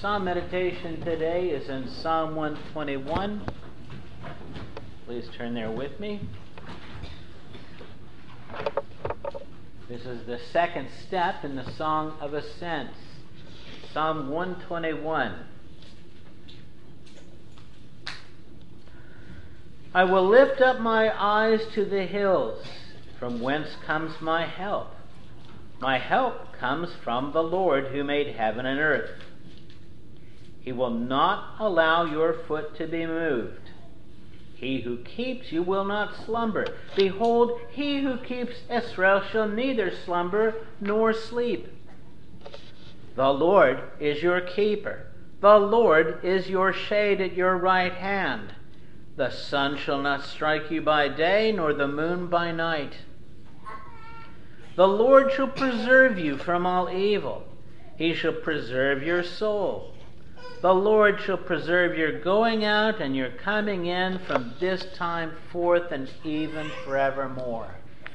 Psalm meditation today is in Psalm 121. Please turn there with me. This is the second step in the Song of Ascents. Psalm 121. I will lift up my eyes to the hills, from whence comes my help. My help comes from the Lord who made heaven and earth. He will not allow your foot to be moved. He who keeps you will not slumber. Behold, he who keeps Israel shall neither slumber nor sleep. The Lord is your keeper. The Lord is your shade at your right hand. The sun shall not strike you by day, nor the moon by night. The Lord shall preserve you from all evil. He shall preserve your soul. The Lord shall preserve your going out and your coming in from this time forth and even forevermore.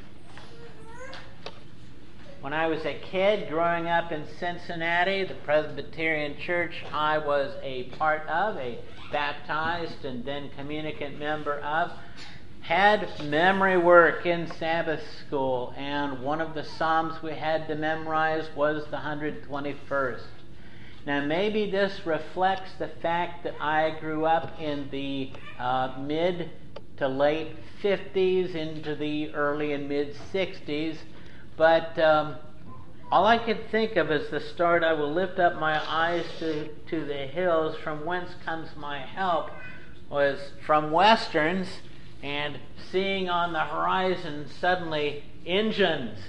When I was a kid growing up in Cincinnati, the Presbyterian church I was a part of, a baptized and then communicant member of, had memory work in Sabbath school, and one of the Psalms we had to memorize was the 121st. Now, maybe this reflects the fact that I grew up in the mid to late 50s into the early and mid 60s, but all I could think of is the start, I will lift up my eyes to the hills, from whence comes my help, was from Westerns, and seeing on the horizon suddenly engines,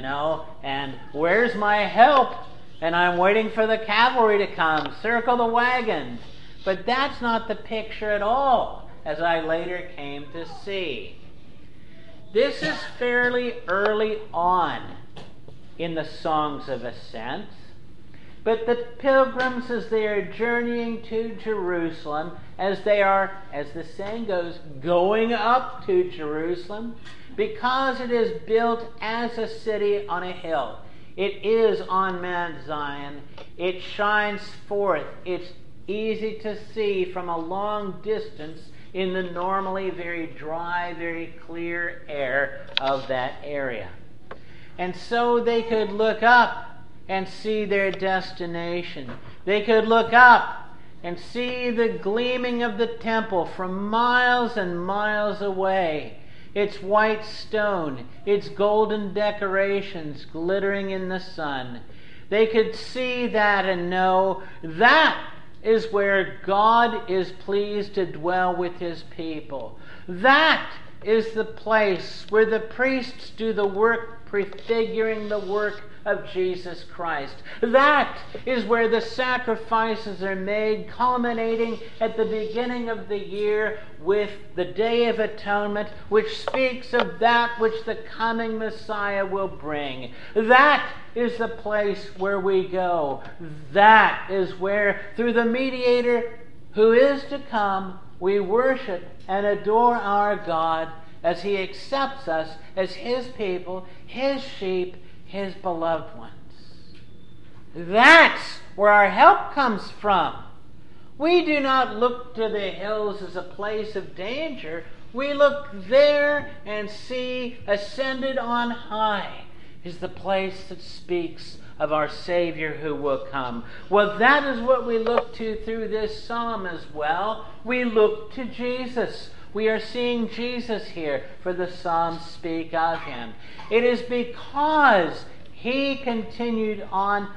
and where's my help? And I'm waiting for the cavalry to come, circle the wagons. But that's not the picture at all, as I later came to see. This is fairly early on in the Songs of Ascents. But the pilgrims, as they are journeying to Jerusalem, as they are, as the saying goes, going up to Jerusalem, because it is built as a city on a hill. It is on Mount Zion. It shines forth. It's easy to see from a long distance in the normally very dry, very clear air of that area. And so they could look up and see their destination. They could look up and see the gleaming of the temple from miles and miles away. Its white stone, its golden decorations glittering in the sun. They could see that and know that is where God is pleased to dwell with His people. That is the place where the priests do the work prefiguring the work of Jesus Christ. That is where the sacrifices are made, culminating at the beginning of the year with the Day of Atonement, which speaks of that which the coming Messiah will bring. That is the place where we go. That is where, through the mediator who is to come, we worship and adore our God as He accepts us as His people, His sheep, His beloved ones. That's where our help comes from. We do not look to the hills as a place of danger. We look there and see ascended on high is the place that speaks of our Savior who will come. Well, that is what we look to through this psalm as well. We look to Jesus. We are seeing Jesus here, for the Psalms speak of Him. It is because He continued on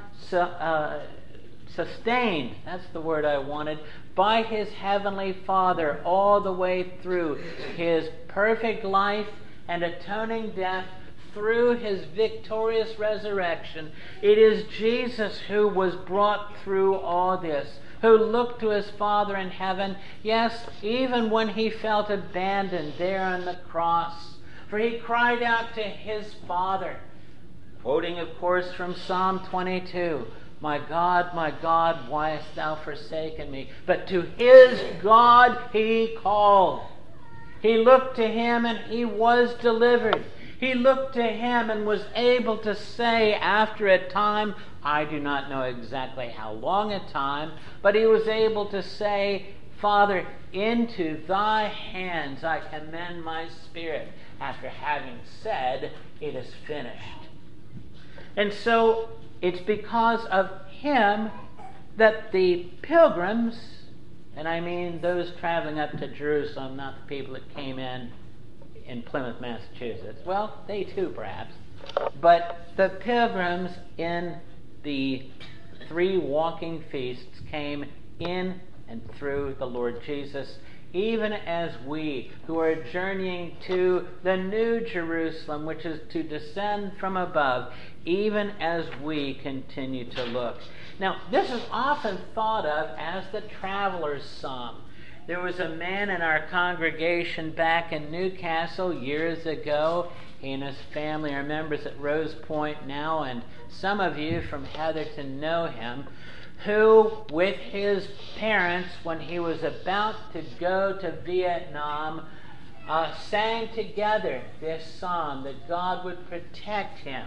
sustained, that's the word I wanted, by His Heavenly Father all the way through His perfect life and atoning death, through His victorious resurrection. It is Jesus who was brought through all this, who looked to His Father in heaven, yes, even when He felt abandoned there on the cross. For He cried out to His Father, quoting, of course, from Psalm 22, my God, why hast Thou forsaken me? But to His God He called. He looked to Him and He was delivered. He looked to him and was able to say after a time, I do not know exactly how long a time, but he was able to say, Father, into thy hands I commend my spirit, after having said, it is finished. And so it's because of him that the pilgrims, and I mean those traveling up to Jerusalem, not the people that came in Plymouth, Massachusetts. Well, they too perhaps. But the pilgrims in the 3 walking feasts came in and through the Lord Jesus, even as we who are journeying to the new Jerusalem, which is to descend from above, even as we continue to look. Now, this is often thought of as the traveler's psalm. There was a man in our congregation back in Newcastle years ago. He and his family are members at Rose Point now, and some of you from Heatherton know him, who, with his parents, when he was about to go to Vietnam, sang together this psalm that God would protect him.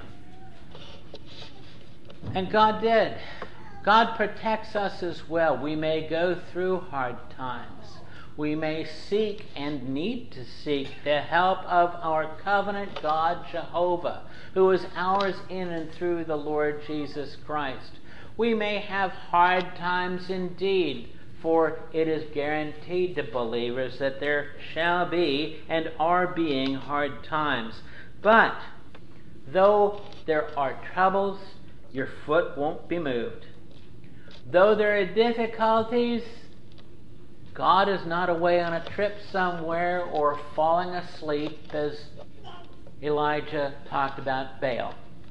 And God did. God protects us as well. We may go through hard times. We may seek and need to seek the help of our covenant God, Jehovah, who is ours in and through the Lord Jesus Christ. We may have hard times indeed, for it is guaranteed to believers that there shall be and are being hard times. But though there are troubles, your foot won't be moved. Though there are difficulties, God is not away on a trip somewhere or falling asleep, as Elijah talked about Baal.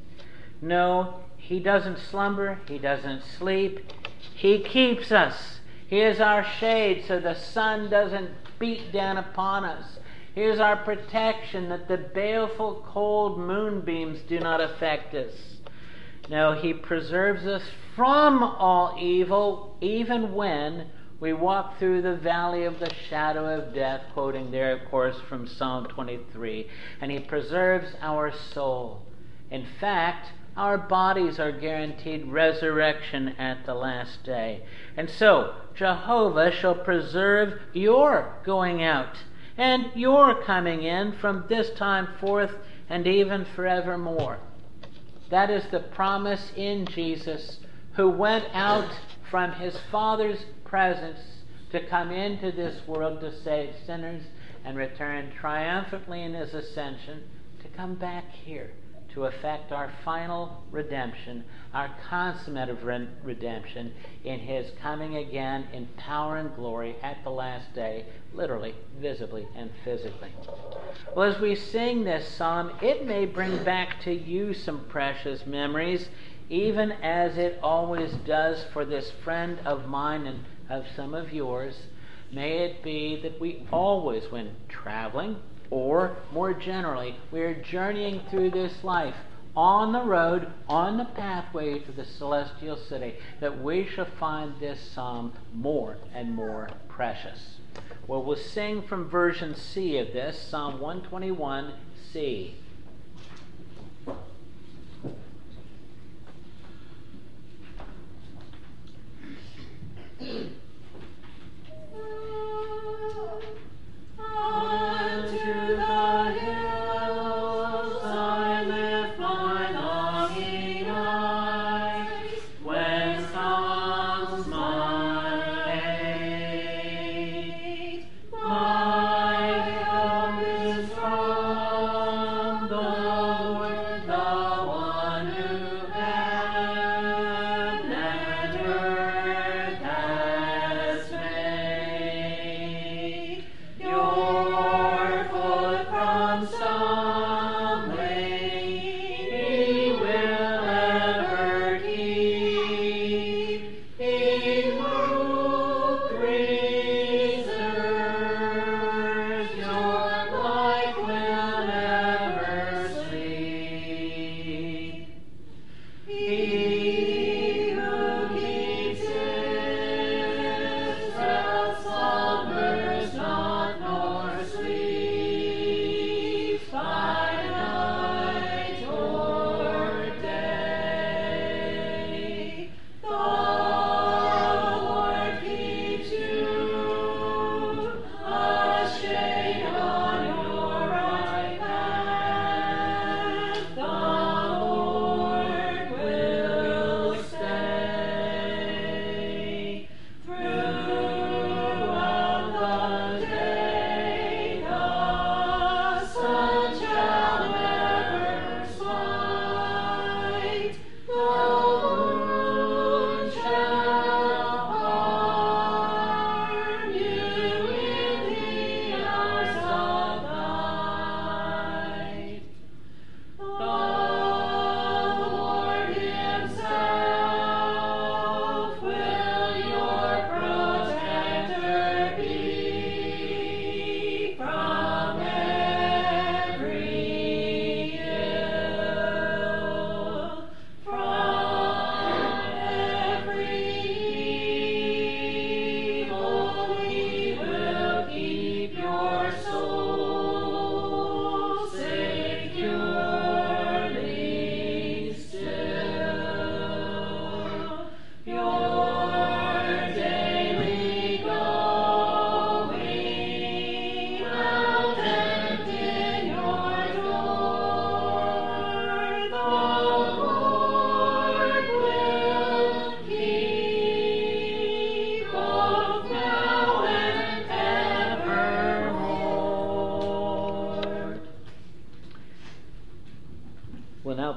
No, he doesn't slumber, he doesn't sleep. He keeps us. He is our shade so the sun doesn't beat down upon us. He is our protection that the baleful cold moonbeams do not affect us. No, he preserves us from all evil, even when we walk through the valley of the shadow of death, quoting there, of course, from Psalm 23. And he preserves our soul. In fact, our bodies are guaranteed resurrection at the last day. And so, Jehovah shall preserve your going out and your coming in from this time forth and even forevermore. That is the promise in Jesus, who went out from his Father's presence to come into this world to save sinners and return triumphantly in his ascension to come back here to effect our final redemption, our consummate redemption in his coming again in power and glory at the last day, literally, visibly, and physically. Well, as we sing this psalm, it may bring back to you some precious memories, even as it always does for this friend of mine and of some of yours. May it be that we always, when traveling, or more generally, we are journeying through this life on the road, on the pathway to the celestial city, that we shall find this psalm more and more precious. Well, we'll sing from version C of this, Psalm 121, C.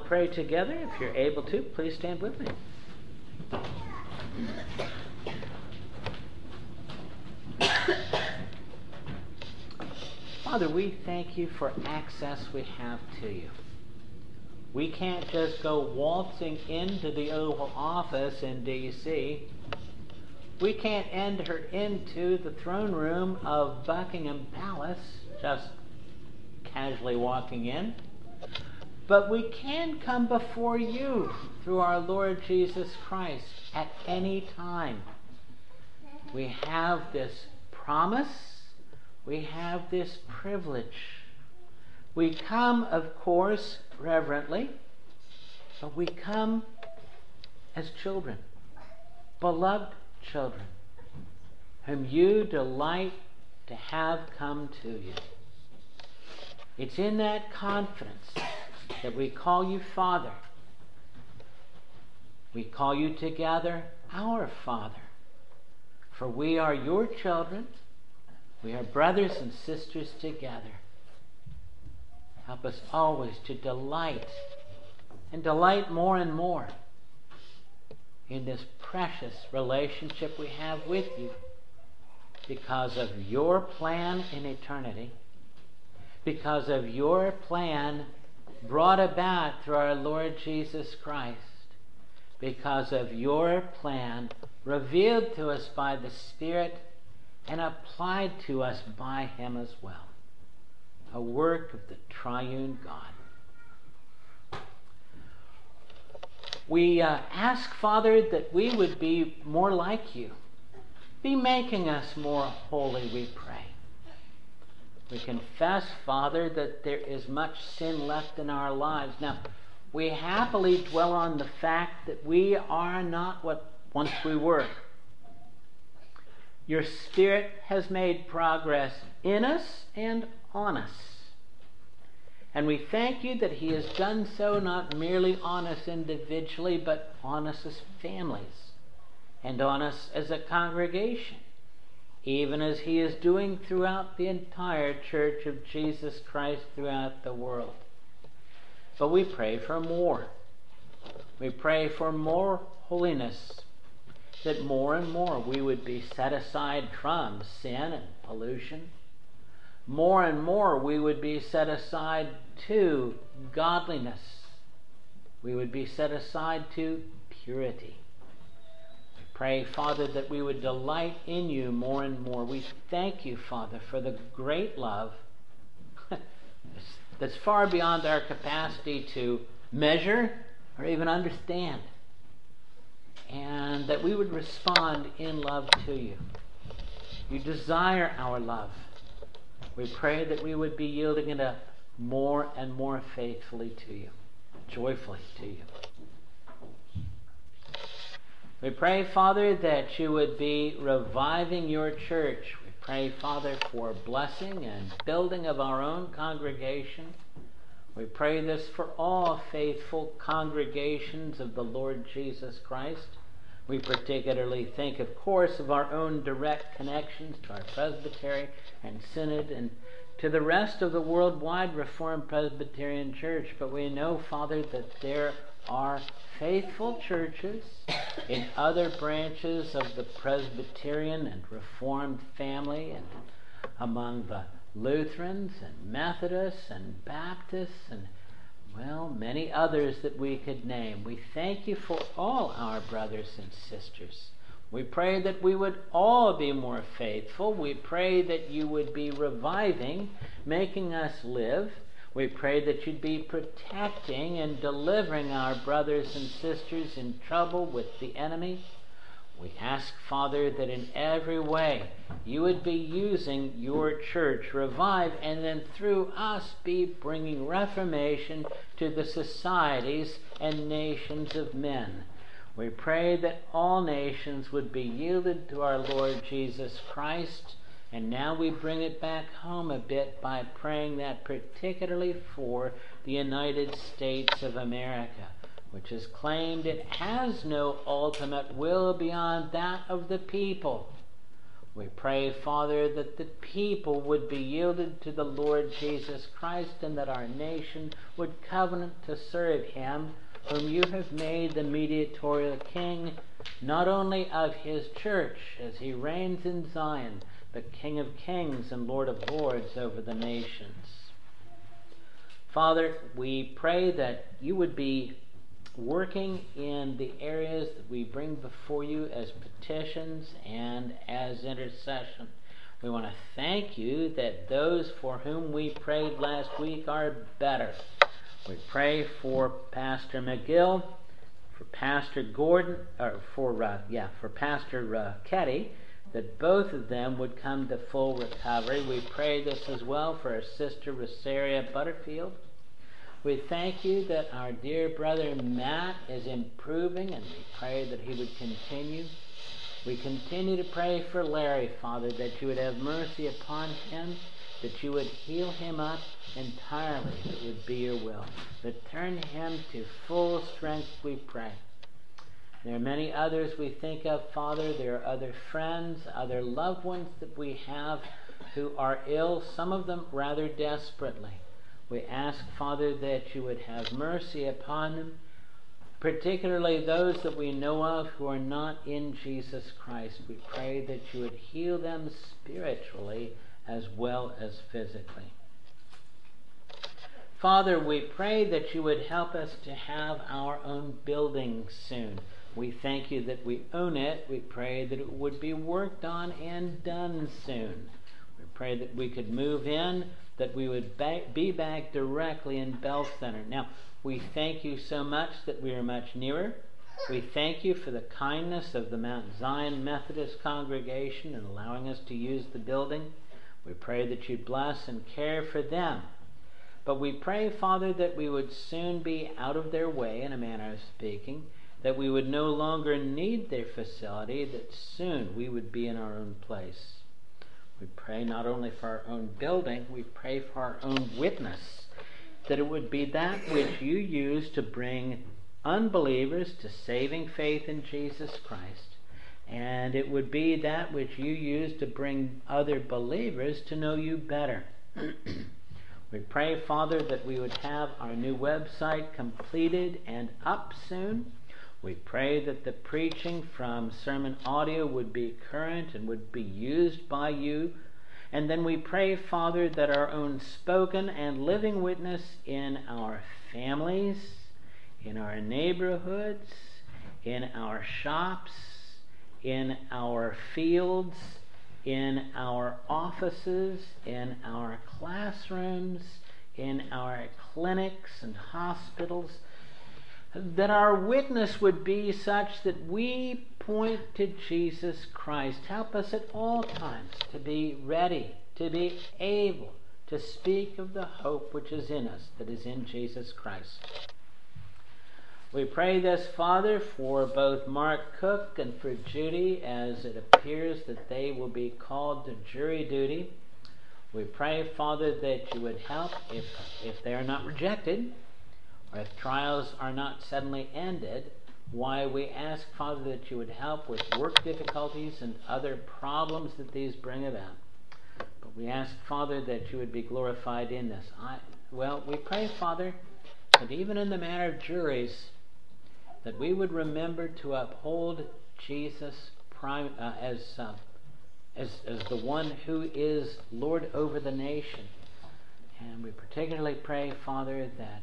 pray together. If you're able to, please stand with me. Father, we thank you for access we have to you. We can't just go waltzing into the Oval Office in D.C. We can't enter into the throne room of Buckingham Palace, just casually walking in. But we can come before you through our Lord Jesus Christ at any time. We have this promise. We have this privilege. We come, of course, reverently, but we come as children, beloved children, whom you delight to have come to you. It's in that confidence that we call you Father. We call you together our Father, for we are your children. We are brothers and sisters together. Help us always to delight, and delight more and more in this precious relationship we have with you because of your plan in eternity, because of your plan brought about through our Lord Jesus Christ, because of your plan revealed to us by the Spirit and applied to us by Him as well. A work of the triune God. We ask, Father, that we would be more like you. Be making us more holy, we pray. We confess, Father, that there is much sin left in our lives. Now, we happily dwell on the fact that we are not what once we were. Your Spirit has made progress in us and on us. And we thank you that He has done so not merely on us individually, but on us as families and on us as a congregation, even as He is doing throughout the entire Church of Jesus Christ throughout the world. But we pray for more. We pray for more holiness, that more and more we would be set aside from sin and pollution. More and more we would be set aside to godliness. We would be set aside to purity. We pray, Father, that we would delight in you more and more. We thank you, Father, for the great love that's far beyond our capacity to measure or even understand. And that we would respond in love to you. You desire our love. We pray that we would be yielding it up more and more faithfully to you, joyfully to you. We pray, Father, that you would be reviving your church. We pray, Father, for blessing and building of our own congregation. We pray this for all faithful congregations of the Lord Jesus Christ. We particularly think, of course, of our own direct connections to our presbytery and synod and to the rest of the worldwide Reformed Presbyterian Church. But we know, Father, that there are faithful churches in other branches of the Presbyterian and Reformed family, and among the Lutherans and Methodists and Baptists and, well, many others that we could name. We thank you for all our brothers and sisters. We pray that we would all be more faithful. We pray that you would be reviving, making us live. We pray that you'd be protecting and delivering our brothers and sisters in trouble with the enemy. We ask, Father, that in every way you would be using your church, revive, and then through us be bringing reformation to the societies and nations of men. We pray that all nations would be yielded to our Lord Jesus Christ. And now we bring it back home a bit by praying that particularly for the United States of America, which has claimed it has no ultimate will beyond that of the people. We pray, Father, that the people would be yielded to the Lord Jesus Christ, and that our nation would covenant to serve him, whom you have made the mediatorial king, not only of his church as he reigns in Zion, but King of kings and Lord of lords over the nations. Father, we pray that you would be working in the areas that we bring before you as petitions and as intercession. We want to thank you that those for whom we prayed last week are better. We pray for Pastor McGill, for Pastor Gordon, or for Pastor Ketty, that both of them would come to full recovery. We pray this as well for our sister Rosaria Butterfield. We thank you that our dear brother Matt is improving, and we pray that he would continue. We continue to pray for Larry, Father, that you would have mercy upon him, that you would heal him up entirely, if it would be your will. That turn him to full strength, we pray. There are many others we think of, Father. There are other friends, other loved ones that we have who are ill, some of them rather desperately. We ask, Father, that you would have mercy upon them, particularly those that we know of who are not in Jesus Christ. We pray that you would heal them spiritually as well as physically. Father, we pray that you would help us to have our own building soon. We thank you that we own it. We pray that it would be worked on and done soon. We pray that we could move in, that we would be back directly in Bell Center. Now, we thank you so much that we are much nearer. We thank you for the kindness of the Mount Zion Methodist congregation in allowing us to use the building. We pray that you'd bless and care for them. But we pray, Father, that we would soon be out of their way, in a manner of speaking, that we would no longer need their facility, that soon we would be in our own place. We pray not only for our own building, we pray for our own witness, that it would be that which you use to bring unbelievers to saving faith in Jesus Christ, and it would be that which you use to bring other believers to know you better. We pray, Father, that we would have our new website completed and up soon. We pray that the preaching from sermon audio would be current and would be used by you. And then we pray, Father, that our own spoken and living witness in our families, in our neighborhoods, in our shops, in our fields, in our offices, in our classrooms, in our clinics and hospitals, that our witness would be such that we point to Jesus Christ. Help us at all times to be ready, to be able to speak of the hope which is in us, that is in Jesus Christ. We pray this, Father, for both Mark Cook and for Judy, as it appears that they will be called to jury duty. We pray, Father, that you would help if they are not rejected, or if trials are not suddenly ended. Why, we ask, Father, that you would help with work difficulties and other problems that these bring about. But we ask, Father, that you would be glorified in this. We pray, Father, that even in the matter of juries, that we would remember to uphold Jesus as the one who is Lord over the nation. And we particularly pray, Father, that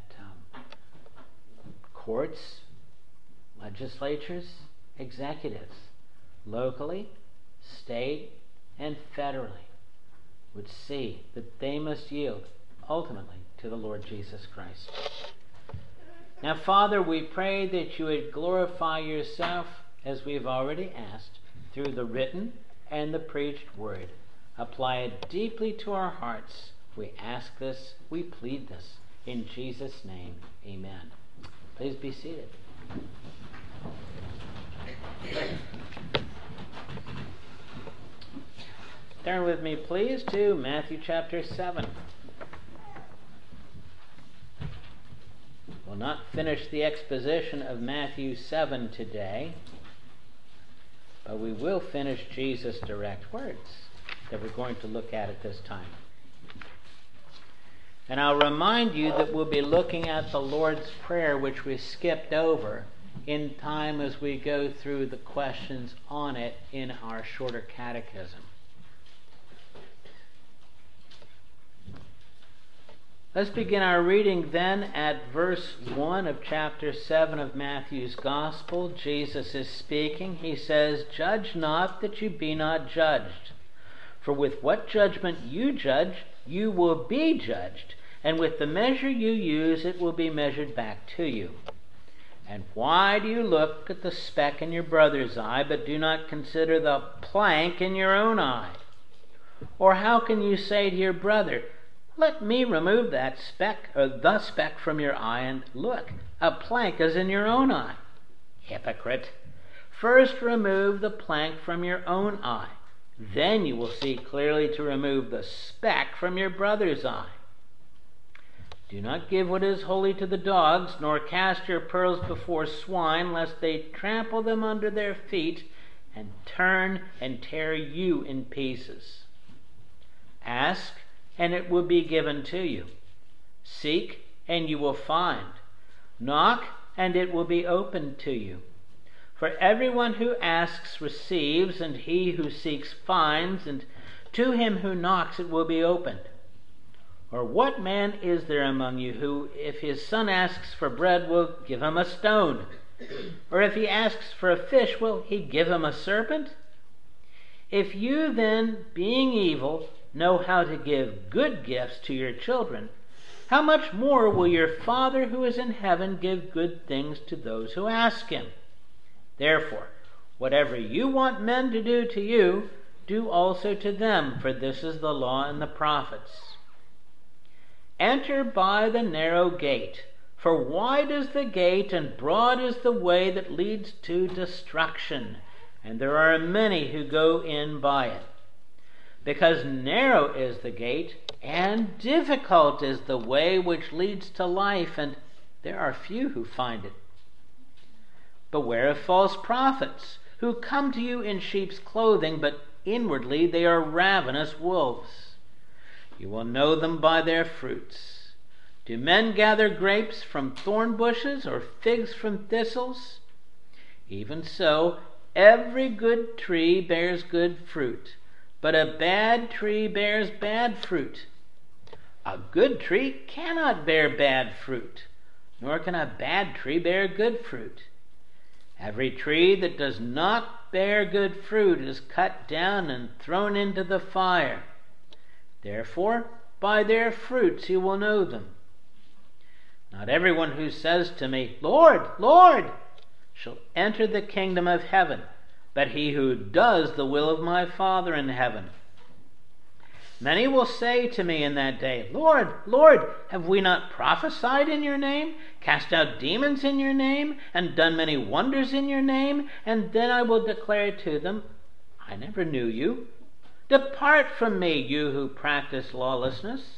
courts, legislatures, executives, locally, state, and federally, would see that they must yield ultimately to the Lord Jesus Christ. Now, Father, we pray that you would glorify yourself, as we've already asked, through the written and the preached word. Apply it deeply to our hearts. We ask this, we plead this, in Jesus' name, amen. Please be seated. Turn with me, please, to Matthew chapter 7. We'll not finish the exposition of Matthew 7 today. But we will finish Jesus' direct words that we're going to look at this time. And I'll remind you that we'll be looking at the Lord's Prayer, which we skipped over in time as we go through the questions on it in our shorter catechism. Let's begin our reading then at verse 1 of chapter 7 of Matthew's Gospel. Jesus is speaking. He says, "Judge not that you be not judged. For with what judgment you judge, you will be judged. And with the measure you use, it will be measured back to you. And why do you look at the speck in your brother's eye, but do not consider the plank in your own eye? Or how can you say to your brother, 'Let me remove that speck or the speck from your eye,' and look, a plank is in your own eye? Hypocrite! First remove the plank from your own eye. Then you will see clearly to remove the speck from your brother's eye. Do not give what is holy to the dogs, nor cast your pearls before swine, lest they trample them under their feet and turn and tear you in pieces. Ask, and it will be given to you. Seek, and you will find. Knock, and it will be opened to you. For everyone who asks receives, and he who seeks finds, and to him who knocks it will be opened. Or what man is there among you who, if his son asks for bread, will give him a stone? Or if he asks for a fish, will he give him a serpent? If you then, being evil, know how to give good gifts to your children, how much more will your Father who is in heaven give good things to those who ask him? Therefore, whatever you want men to do to you, do also to them, for this is the law and the prophets. Enter by the narrow gate, for wide is the gate and broad is the way that leads to destruction, and there are many who go in by it. Because narrow is the gate, and difficult is the way which leads to life, and there are few who find it. Beware of false prophets, who come to you in sheep's clothing, but inwardly they are ravenous wolves. You will know them by their fruits. Do men gather grapes from thorn bushes, or figs from thistles? Even so, every good tree bears good fruit, but a bad tree bears bad fruit. A good tree cannot bear bad fruit, nor can a bad tree bear good fruit. Every tree that does not bear good fruit is cut down and thrown into the fire. Therefore, by their fruits you will know them. Not everyone who says to me, 'Lord, Lord,' shall enter the kingdom of heaven, but he who does the will of my Father in heaven. Many will say to me in that day, 'Lord, Lord, have we not prophesied in your name, cast out demons in your name, and done many wonders in your name?' And then I will declare to them, 'I never knew you. Depart from me, you who practice lawlessness.'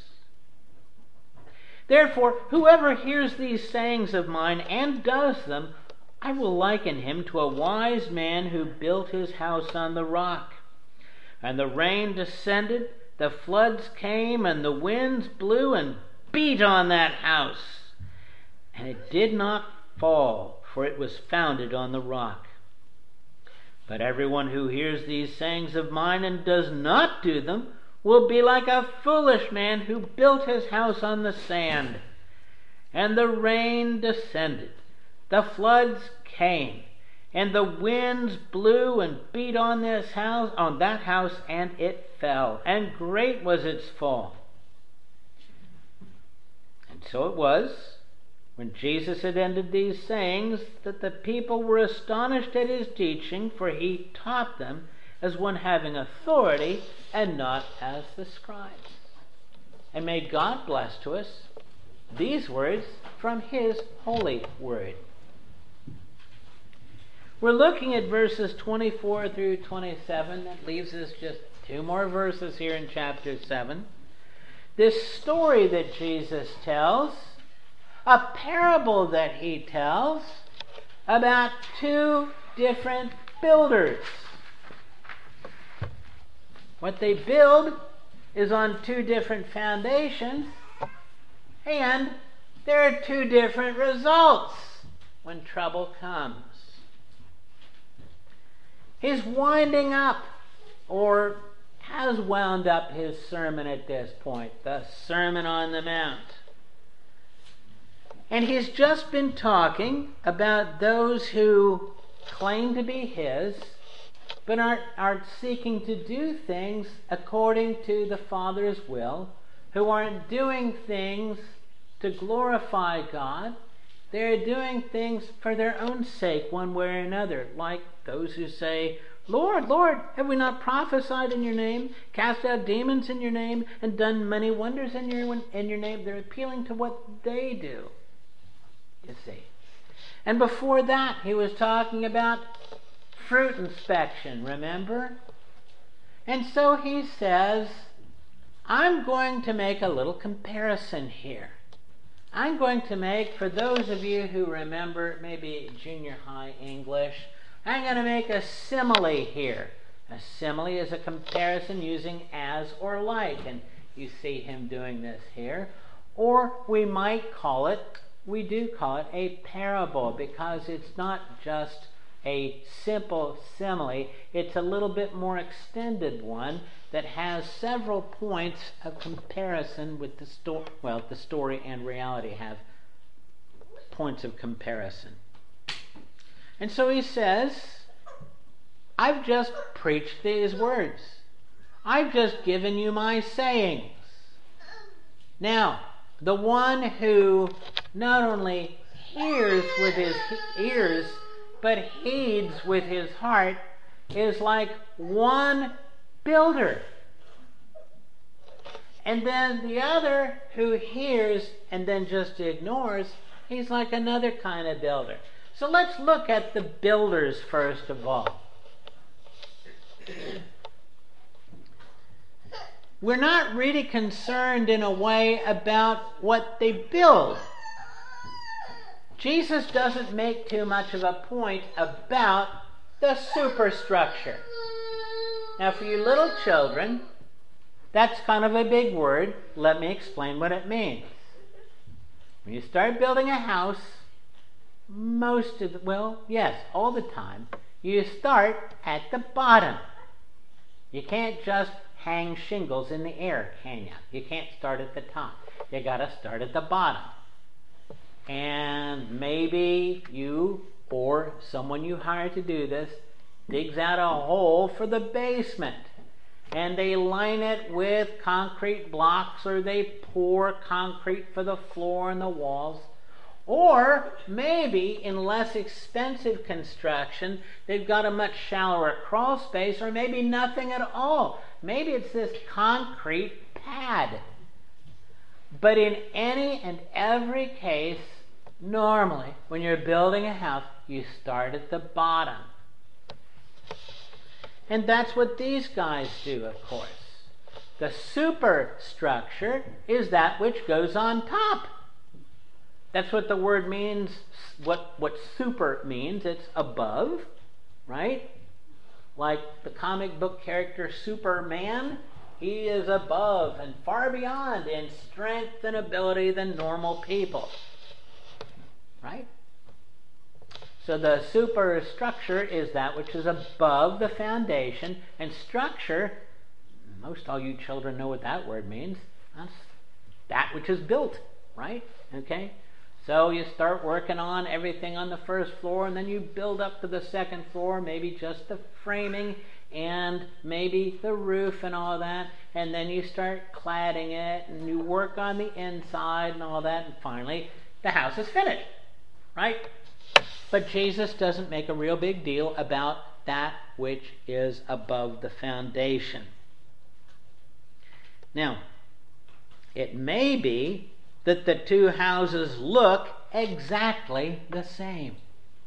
Therefore, whoever hears these sayings of mine and does them, I will liken him to a wise man who built his house on the rock. And the rain descended, the floods came, and the winds blew and beat on that house. And it did not fall, for it was founded on the rock. But everyone who hears these sayings of mine and does not do them will be like a foolish man who built his house on the sand. And the rain descended, the floods came, and the winds blew and beat on that house, and it fell, and great was its fall. And so it was, when Jesus had ended these sayings, that the people were astonished at his teaching, for he taught them as one having authority and not as the scribes. And may God bless to us these words from his holy word. We're looking at verses 24 through 27. That leaves us just 2 more verses here in chapter 7. This story that Jesus tells, a parable that he tells about 2 different builders. What they build is on two different foundations, and there are two different results when trouble comes. He's winding up, or has wound up, his sermon at this point, the Sermon on the Mount. And he's just been talking about those who claim to be his, but aren't seeking to do things according to the Father's will, who aren't doing things to glorify God. They're doing things for their own sake, one way or another, like those who say, Lord, Lord, have we not prophesied in your name, cast out demons in your name, and done many wonders in your name? They're appealing to what they do, you see. And before that, he was talking about fruit inspection, remember? And so he says, I'm going to make a little comparison here. I'm going to make, for those of you who remember maybe junior high English, I'm going to make a simile here. A simile is a comparison using as or like, and you see him doing this here. Or we might call it, we do call it a parable, because it's not just a simple simile, it's a little bit more extended one that has several points of comparison with the story. Well, the story and reality have points of comparison. And so he says, I've just preached these words. I've just given you my sayings. Now, the one who not only hears with his ears, but heeds with his heart, is like one builder. And then the other who hears and then just ignores, he's like another kind of builder. So let's look at the builders first of all. We're not really concerned in a way about what they build. Jesus doesn't make too much of a point about the superstructure. Now, for you little children, that's kind of a big word. Let me explain what it means. When you start building a house, all the time, you start at the bottom. You can't just hang shingles in the air, can you? You can't start at the top. You got to start at the bottom. And maybe you or someone you hire to do this digs out a hole for the basement, and they line it with concrete blocks, or they pour concrete for the floor and the walls. Or maybe in less expensive construction, they've got a much shallower crawl space, or maybe nothing at all. Maybe it's this concrete pad. But in any and every case, normally, when you're building a house, you start at the bottom. And that's what these guys do, of course. The superstructure is that which goes on top. That's what the word means, what super means. It's above, right? Like the comic book character Superman, he is above and far beyond in strength and ability than normal people. Right? So the superstructure is that which is above the foundation, and structure, most all you children know what that word means. That's that which is built, right? Okay? So you start working on everything on the first floor, and then you build up to the second floor, maybe just the framing and maybe the roof and all that, and then you start cladding it, and you work on the inside and all that, and finally the house is finished, right? But Jesus doesn't make a real big deal about that which is above the foundation. Now, it may be that the two houses look exactly the same.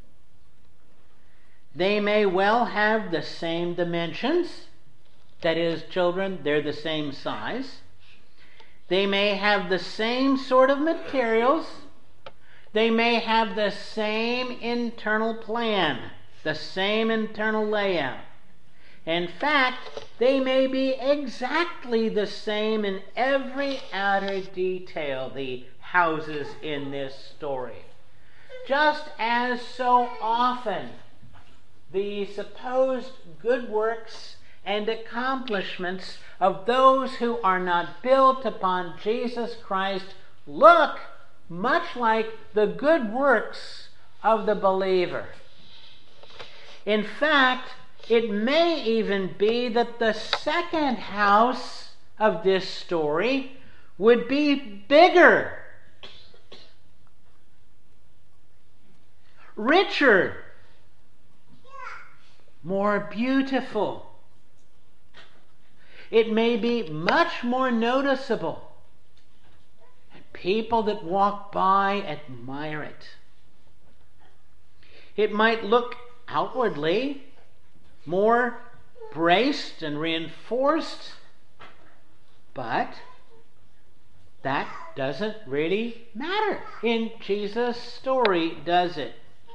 They may well have the same dimensions. That is, children, they're the same size. They may have the same sort of materials. They may have the same internal plan, the same internal layout. In fact, they may be exactly the same in every outer detail, the houses in this story. Just as so often, the supposed good works and accomplishments of those who are not built upon Jesus Christ look much like the good works of the believer. In fact, it may even be that the second house of this story would be bigger, richer, more beautiful. It may be much more noticeable, and people that walk by admire it. It might look outwardly more braced and reinforced, but that doesn't really matter in Jesus' story, does it?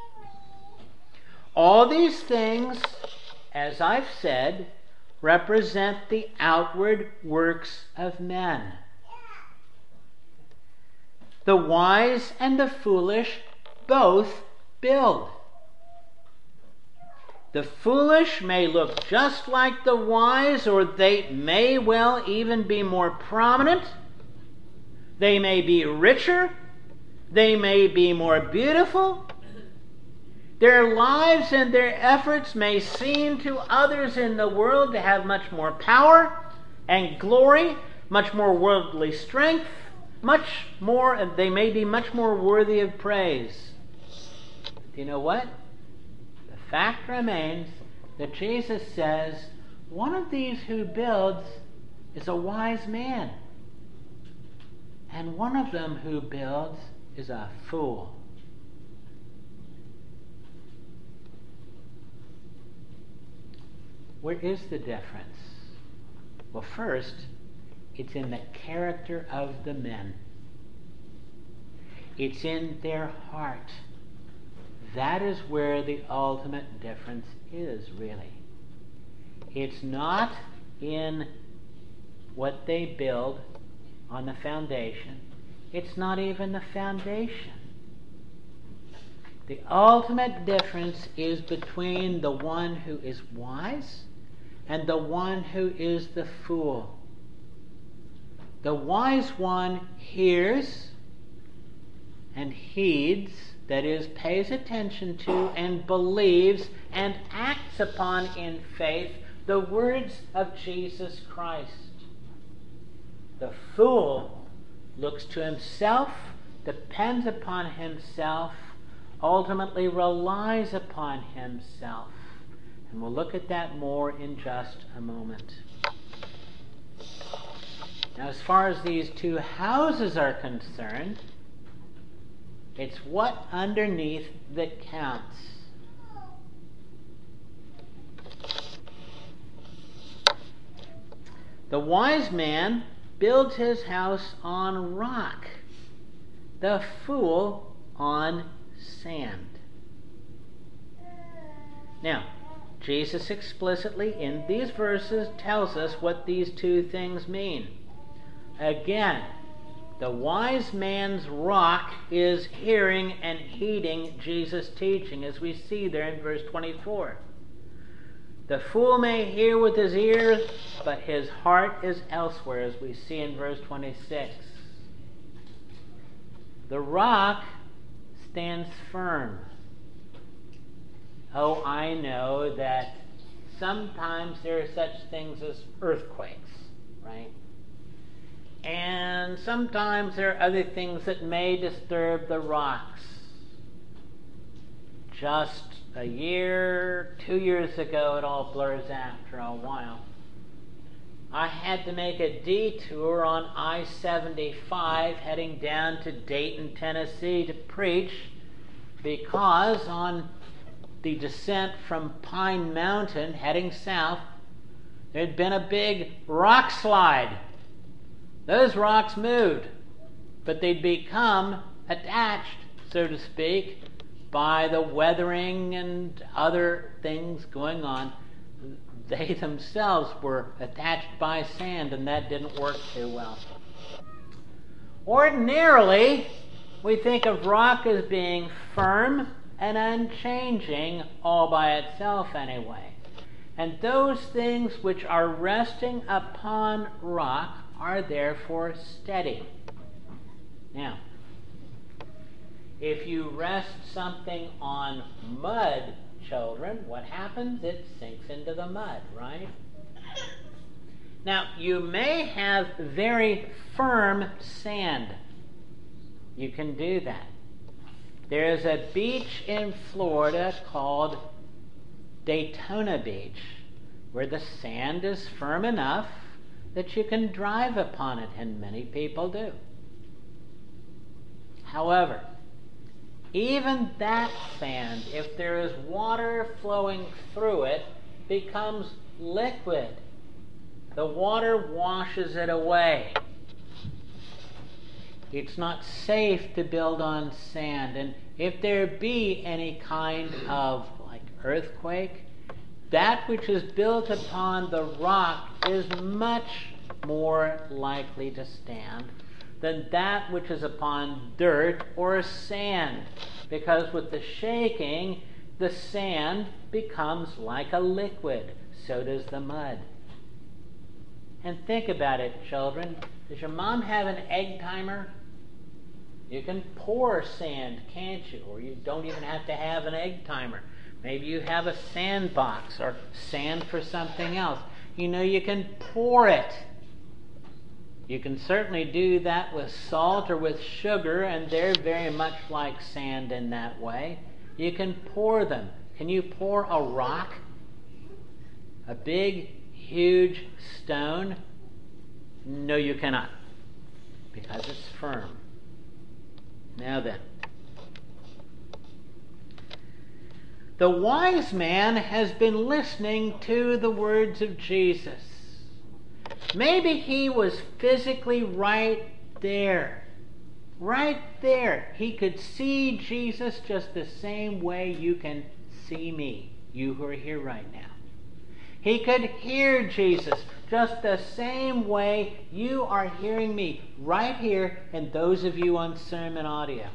All these things, as I've said, represent the outward works of men. The wise and the foolish both build. The foolish may look just like the wise, or they may well even be more prominent. They may be richer. They may be more beautiful. Their lives and their efforts may seem to others in the world to have much more power and glory, much more worldly strength, much more, they may be much more worthy of praise. Do you know what? The fact remains that Jesus says one of these who builds is a wise man, and one of them who builds is a fool. Where is the difference? Well, first, it's in the character of the men. It's in their heart. That is where the ultimate difference is, really. It's not in what they build on the foundation. It's not even the foundation. The ultimate difference is between the one who is wise and the one who is the fool. The wise one hears and heeds, that is, pays attention to and believes and acts upon in faith the words of Jesus Christ. The fool looks to himself, depends upon himself, ultimately relies upon himself. And we'll look at that more in just a moment. Now, as far as these two houses are concerned, it's what underneath that counts. The wise man builds his house on rock, the fool on sand. Now, Jesus explicitly in these verses tells us what these two things mean. Again, the wise man's rock is hearing and heeding Jesus' teaching, as we see there in verse 24. The fool may hear with his ears, but his heart is elsewhere, as we see in verse 26. The rock stands firm. Oh, I know that sometimes there are such things as earthquakes, right? And sometimes there are other things that may disturb the rocks. Just a year, 2 years ago, it all blurs after a while. I had to make a detour on I-75 heading down to Dayton, Tennessee to preach, because on the descent from Pine Mountain heading south, there had been a big rock slide. Those rocks moved, but they'd become attached, so to speak, by the weathering and other things going on. they themselves were attached by sand, and that didn't work too well. Ordinarily, we think of rock as being firm and unchanging all by itself anyway. And those things which are resting upon rock are therefore steady. Now, if you rest something on mud, children, what happens? It sinks into the mud, right? Now, you may have very firm sand. You can do that. There is a beach in Florida called Daytona Beach, where the sand is firm enough that you can drive upon it, and many people do. However, even that sand, if there is water flowing through it, becomes liquid. The water washes it away. It's not safe to build on sand. And if there be any kind of earthquake, that which is built upon the rock is much more likely to stand than that which is upon dirt or sand, because with the shaking, the sand becomes like a liquid. So does the mud. And think about it, children. Does your mom have an egg timer? You can pour sand, can't you? Or you don't even have to have an egg timer. Maybe you have a sandbox or sand for something else. You know, you can pour it. You can certainly do that with salt or with sugar, and they're very much like sand in that way. You can pour them. Can you pour a rock? A big, huge stone? No, you cannot, because it's firm. Now then, the wise man has been listening to the words of Jesus. Maybe he was physically right there. Right there. He could see Jesus just the same way you can see me, you who are here right now. He could hear Jesus just the same way you are hearing me right here, and those of you on sermon audio.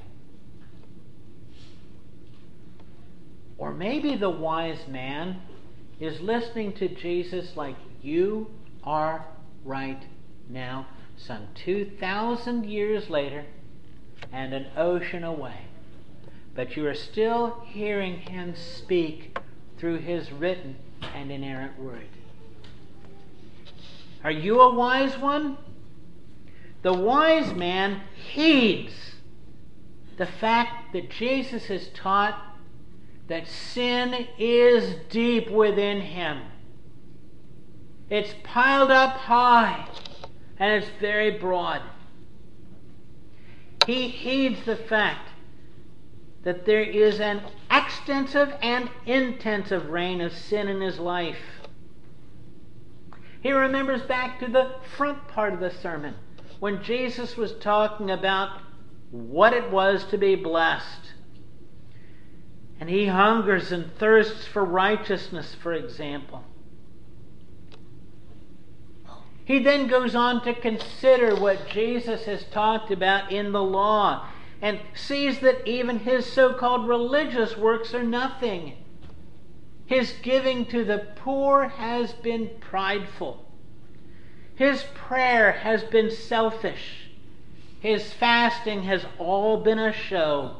Or maybe the wise man is listening to Jesus like you are right now, some 2,000 years later and an ocean away. But you are still hearing him speak through his written and inerrant word. Are you a wise one? The wise man heeds the fact that Jesus has taught that sin is deep within him. It's piled up high, and it's very broad. He heeds the fact that there is an extensive and intensive reign of sin in his life. He remembers back to the front part of the sermon when Jesus was talking about what it was to be blessed. And he hungers and thirsts for righteousness, for example. He then goes on to consider what Jesus has talked about in the law and sees that even his so-called religious works are nothing. His giving to the poor has been prideful. His prayer has been selfish. His fasting has all been a show.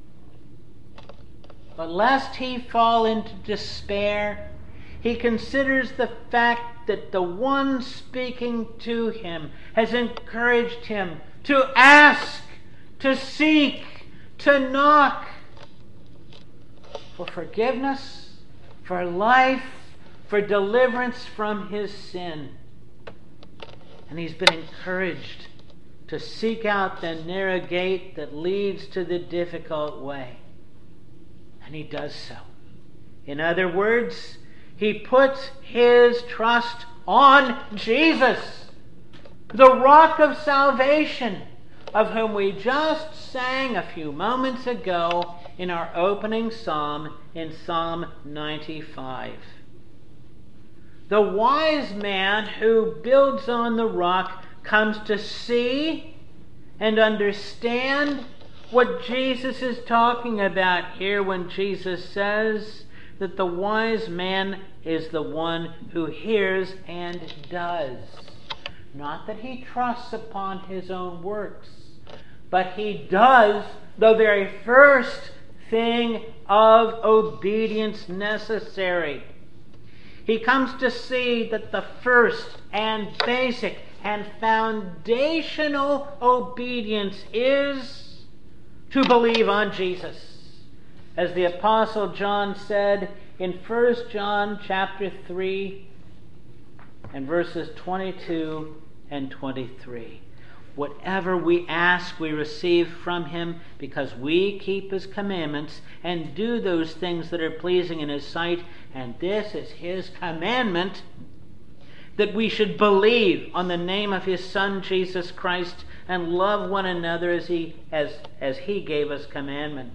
But lest he fall into despair, he considers the fact that the one speaking to him has encouraged him to ask, to seek, to knock for forgiveness, for life, for deliverance from his sin. And he's been encouraged to seek out the narrow gate that leads to the difficult way. And he does so. In other words, he puts his trust on Jesus, the rock of salvation, of whom we just sang a few moments ago in our opening psalm in Psalm 95. The wise man who builds on the rock comes to see and understand what Jesus is talking about here when Jesus says that the wise man is the one who hears and does. Not that he trusts upon his own works, but he does the very first thing of obedience necessary. He comes to see that the first and basic and foundational obedience is to believe on Jesus. As the Apostle John said in 1 John chapter 3 and verses 22 and 23. Whatever we ask, we receive from him, because we keep his commandments and do those things that are pleasing in his sight. And this is his commandment, that we should believe on the name of his Son, Jesus Christ, and love one another as he gave us commandment.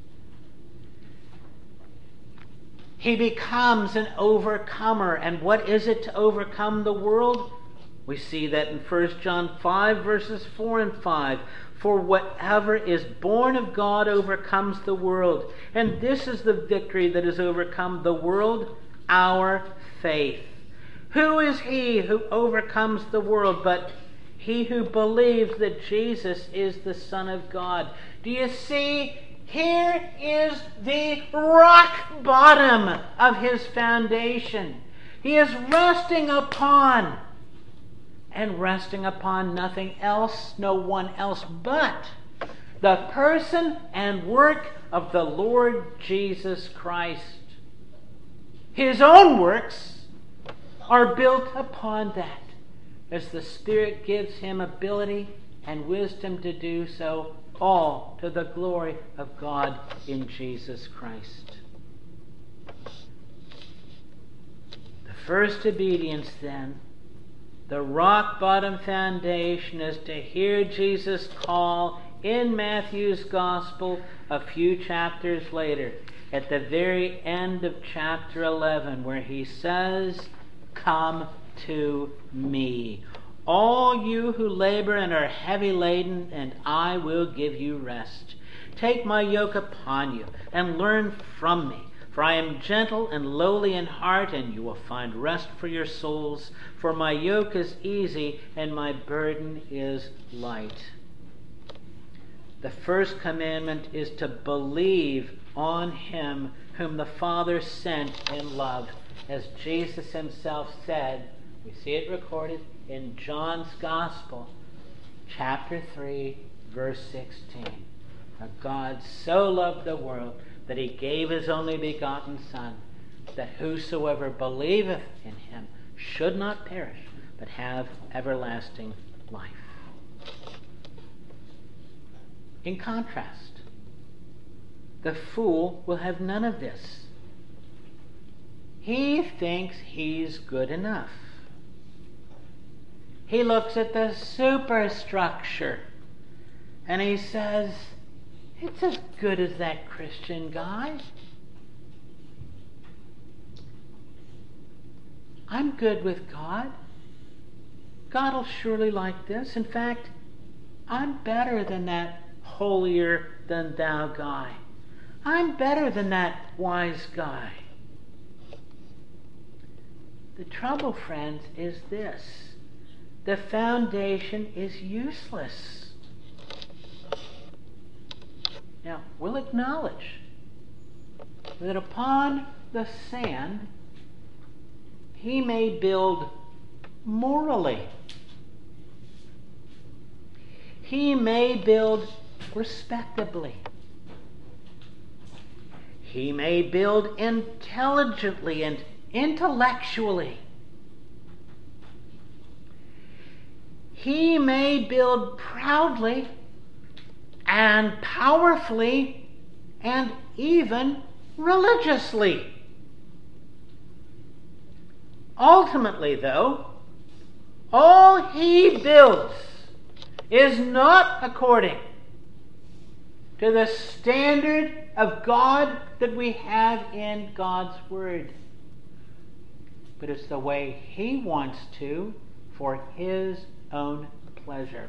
He becomes an overcomer. And what is it to overcome the world? We see that in 1 John 5, verses 4 and 5. For whatever is born of God overcomes the world. And this is the victory that has overcome the world, our faith. Who is he who overcomes the world but he who believes that Jesus is the Son of God? Do you see? Here is the rock bottom of his foundation. He is resting upon nothing else, no one else but the person and work of the Lord Jesus Christ. His own works are built upon that, as the Spirit gives him ability and wisdom to do so, all to the glory of God in Jesus Christ. The first obedience, then, the rock-bottom foundation, is to hear Jesus call in Matthew's Gospel a few chapters later, at the very end of chapter 11, where he says, "Come to me, all you who labor and are heavy laden, and I will give you rest. Take my yoke upon you and learn from me, for I am gentle and lowly in heart, and you will find rest for your souls. For my yoke is easy and my burden is light." The first commandment is to believe on him whom the Father sent in love. As Jesus himself said, we see it recorded in John's Gospel, chapter 3, verse 16. For God so loved the world that he gave his only begotten Son, that whosoever believeth in him should not perish, but have everlasting life. In contrast, the fool will have none of this. He thinks he's good enough. He looks at the superstructure and he says, "It's as good as that Christian guy. I'm good with God. God will surely like this. In fact, I'm better than that holier than thou guy. I'm better than that wise guy." The trouble, friends, is this: the foundation is useless. Now, we'll acknowledge that upon the sand, he may build morally. He may build respectably. He may build intelligently and intellectually. He may build proudly and powerfully and even religiously. Ultimately, though, all he builds is not according to the standard of God that we have in God's Word, but it's the way He wants to for His own pleasure.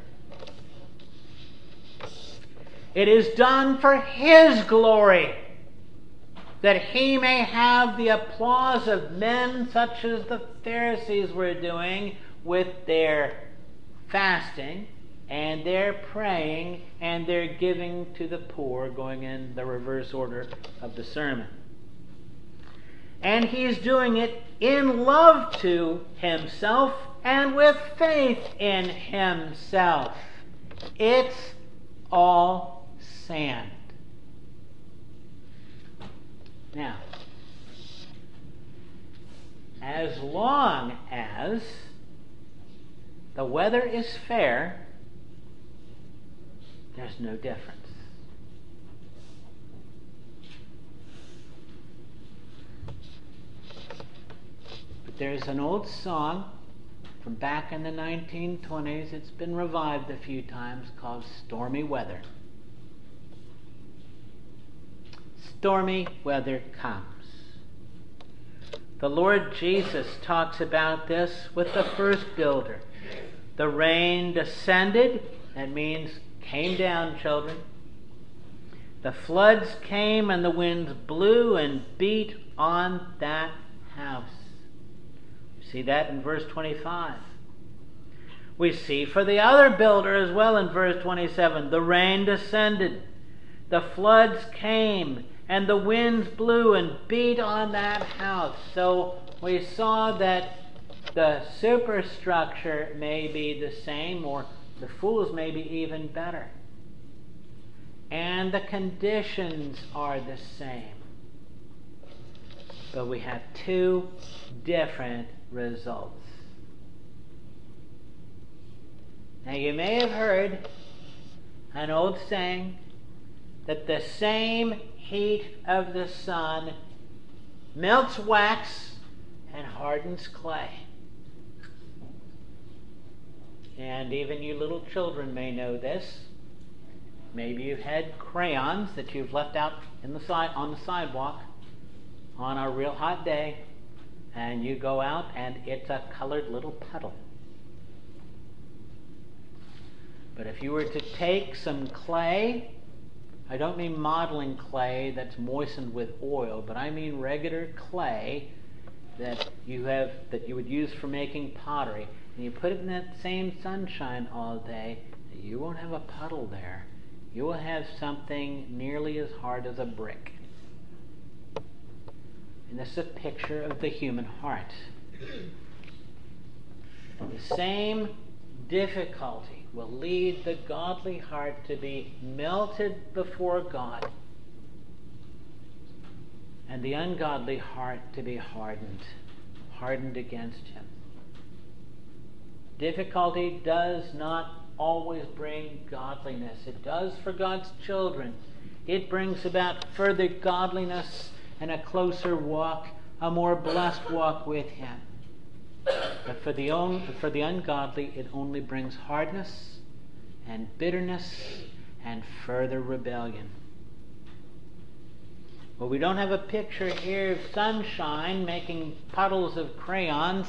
It is done for His glory, that He may have the applause of men such as the Pharisees were doing with their fasting and their praying and their giving to the poor, going in the reverse order of the sermon. And He's doing it in love to Himself and with faith in Himself. It's all sand. Now, as long as the weather is fair, there's no difference. But there's an old song from back in the 1920s. It's been revived a few times, called Stormy Weather. Stormy weather comes. The Lord Jesus talks about this with the first builder. The rain descended, that means came down, children. The floods came and the winds blew and beat on that house. You see that in verse 25. We see for the other builder as well in verse 27. The rain descended, the floods came, and the winds blew and beat on that house. So we saw that the superstructure may be the same, or the fools may be even better. And the conditions are the same. But we have two different results. Now you may have heard an old saying that the same heat of the sun melts wax and hardens clay. And even you little children may know this. Maybe you've had crayons that you've left out on the sidewalk on a real hot day, and you go out and it's a colored little puddle. But if you were to take some clay, I don't mean modeling clay that's moistened with oil, but I mean regular clay that you would use for making pottery, and you put it in that same sunshine all day, you won't have a puddle there. You will have something nearly as hard as a brick. And this is a picture of the human heart. The same difficulty will lead the godly heart to be melted before God, and the ungodly heart to be hardened against Him. Difficulty does not always bring godliness. It does for God's children. It brings about further godliness and a closer walk, a more blessed walk with Him. But for the ungodly, it only brings hardness and bitterness and further rebellion. Well, we don't have a picture here of sunshine making puddles of crayons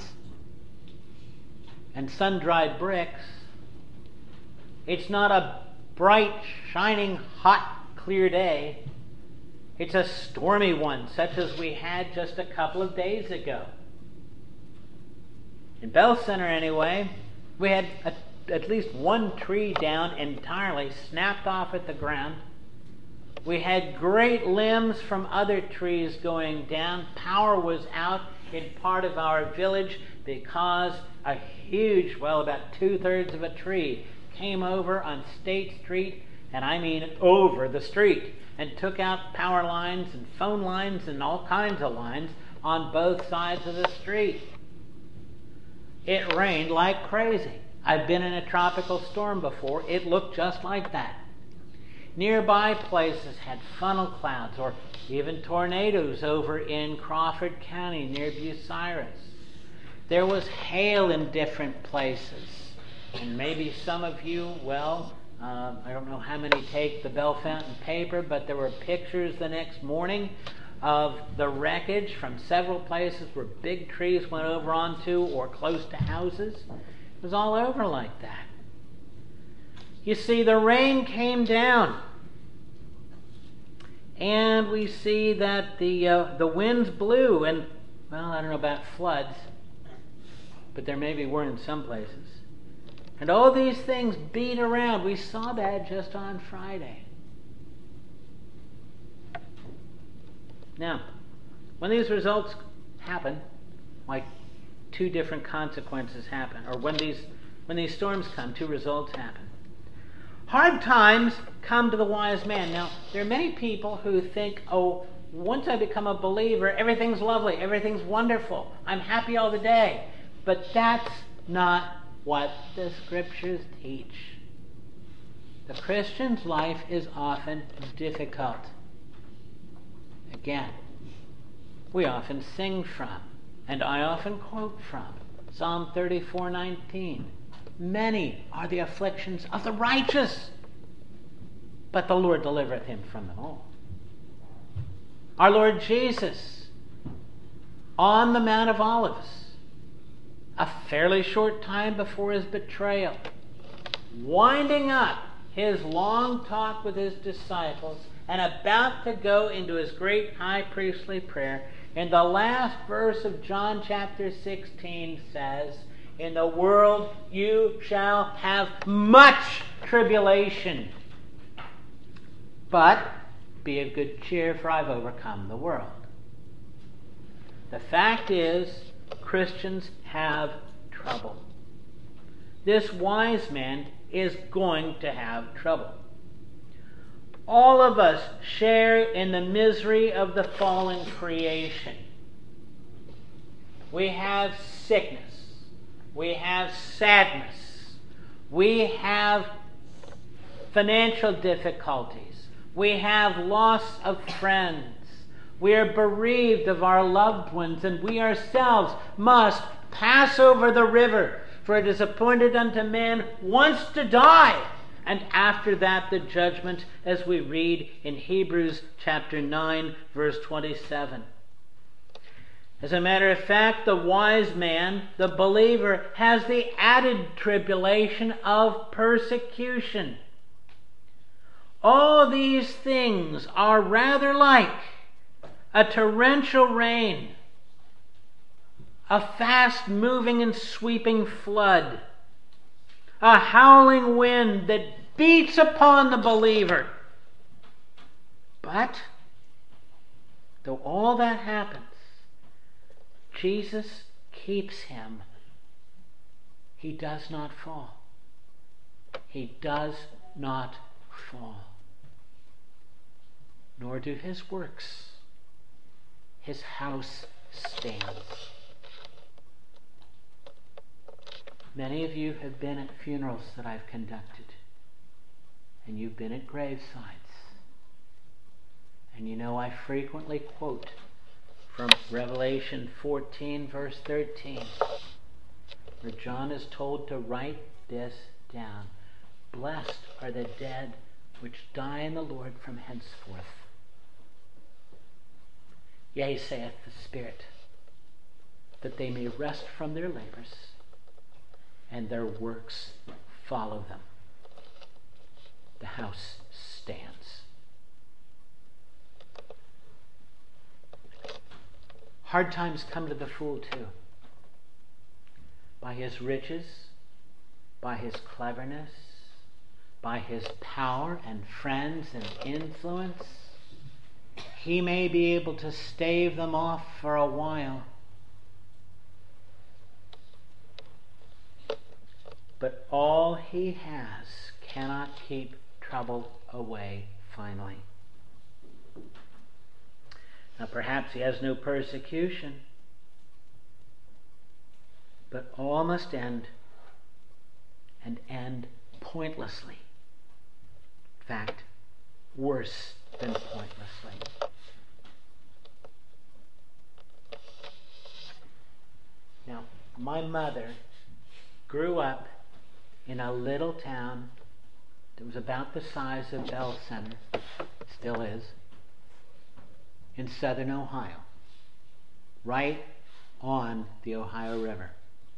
and sun-dried bricks. It's not a bright, shining, hot, clear day. It's a stormy one, such as we had just a couple of days ago. In Bell Center, anyway, we had at least one tree down entirely, snapped off at the ground. We had great limbs from other trees going down. Power was out in part of our village because a huge, about 2/3 of a tree came over on State Street, and I mean over the street, and took out power lines and phone lines and all kinds of lines on both sides of the street. It rained like crazy. I've been in a tropical storm before. It looked just like that. Nearby places had funnel clouds or even tornadoes over in Crawford County near Bucyrus. There was hail in different places. And maybe some of you, I don't know how many take the Bell Fountain paper, but there were pictures the next morning of the wreckage from several places where big trees went over onto or close to houses. It was all over like that. You see, the rain came down, and we see that the winds blew, and, well, I don't know about floods, but there maybe were in some places. And all these things beat around. We saw that just on Friday. Now, when these results happen, like two different consequences happen, or when these storms come, two results happen. Hard times come to the wise man. Now, there are many people who think, oh, once I become a believer, everything's lovely, everything's wonderful, I'm happy all the day. But that's not what the Scriptures teach. The Christian's life is often difficult. Again, we often sing from, and I often quote from, Psalm 34:19. Many are the afflictions of the righteous, but the Lord delivereth him from them all. Our Lord Jesus, on the Mount of Olives, a fairly short time before his betrayal, winding up his long talk with his disciples and about to go into his great high priestly prayer, in the last verse of John chapter 16 says, in the world you shall have much tribulation, but be of good cheer, for I've overcome the world. The fact is, Christians have trouble. This wise man is going to have trouble. All of us share in the misery of the fallen creation. We have sickness. We have sadness. We have financial difficulties. We have loss of friends. We are bereaved of our loved ones, and we ourselves must pass over the river, for it is appointed unto man once to die, and after that the judgment, as we read in Hebrews chapter 9, verse 27. As a matter of fact, the wise man, the believer, has the added tribulation of persecution. All these things are rather like a torrential rain, a fast-moving and sweeping flood, a howling wind that beats upon the believer. But, though all that happens, Jesus keeps him. He does not fall. He does not fall. Nor do his works. His house stands. Many of you have been at funerals that I've conducted, and you've been at gravesides. And you know I frequently quote from Revelation 14, verse 13, where John is told to write this down. Blessed are the dead which die in the Lord from henceforth. Yea, saith the Spirit, that they may rest from their labors, and their works follow them. The house stands. Hard times come to the fool too. By his riches, by his cleverness, by his power and friends and influence, he may be able to stave them off for a while. But all he has cannot keep trouble away finally. Now perhaps he has no persecution, but all must end, and end pointlessly. In fact, worse than pointlessly. Now, my mother grew up in a little town that was about the size of Bell Center, still is, in southern Ohio, right on the Ohio River.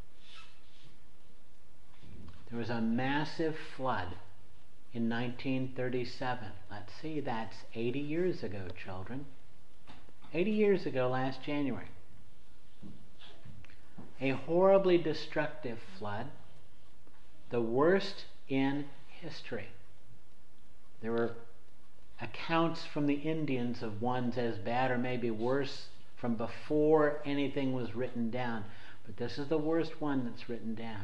There was a massive flood in 1937. Let's see, that's 80 years ago, children. 80 years ago last January. A horribly destructive flood, the worst in history. There were accounts from the Indians of ones as bad or maybe worse from before anything was written down. But this is the worst one that's written down.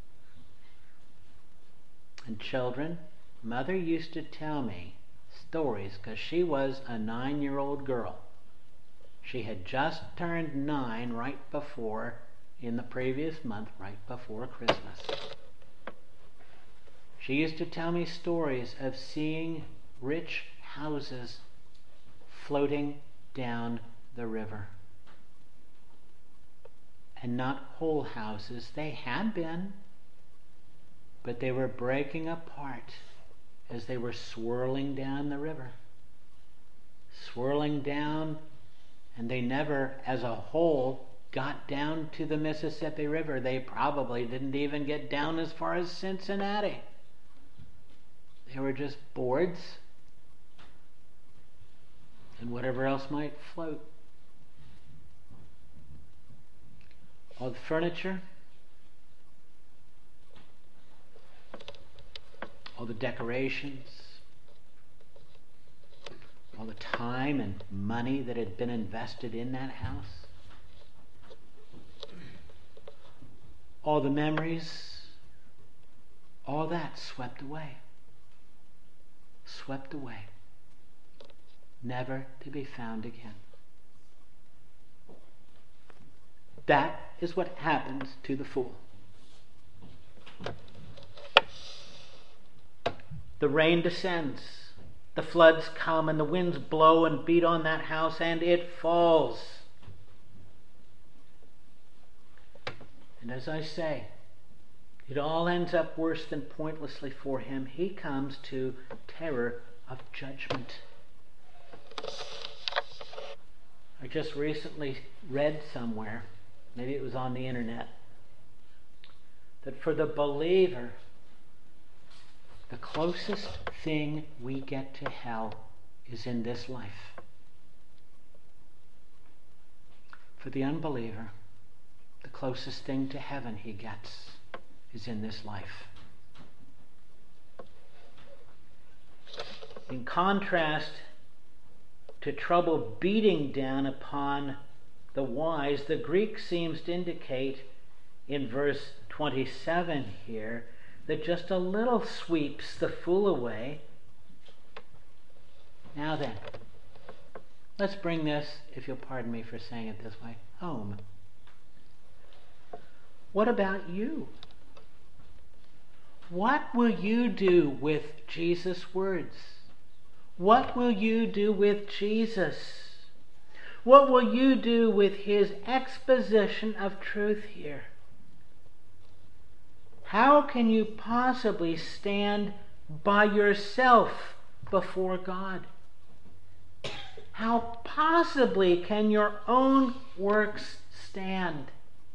And children, Mother used to tell me stories because she was a 9-year-old girl. She had just turned 9 right before, in the previous month, right before Christmas. She used to tell me stories of seeing rich houses floating down the river. And not whole houses. They had been, but they were breaking apart as they were swirling down the river. Swirling down, and they never, as a whole, got down to the Mississippi River. They probably didn't even get down as far as Cincinnati. They were just boards and whatever else might float. All the furniture, all the decorations, all the time and money that had been invested in that house, all the memories, all that swept away. Swept away. Never to be found again. That is what happens to the fool. The rain descends, the floods come, and the winds blow and beat on that house, and it falls. And as I say, it all ends up worse than pointlessly for him. He comes to terror of judgment. I just recently read somewhere, maybe it was on the internet, that for the believer, the closest thing we get to hell is in this life. For the unbeliever, the closest thing to heaven he gets is in this life. In contrast to trouble beating down upon the wise, the Greek seems to indicate in verse 27 here that just a little sweeps the fool away. Now then, let's bring this, if you'll pardon me for saying it this way, home. What about you? What will you do with Jesus' words? What will you do with Jesus? What will you do with his exposition of truth here? How can you possibly stand by yourself before God? How possibly can your own works stand?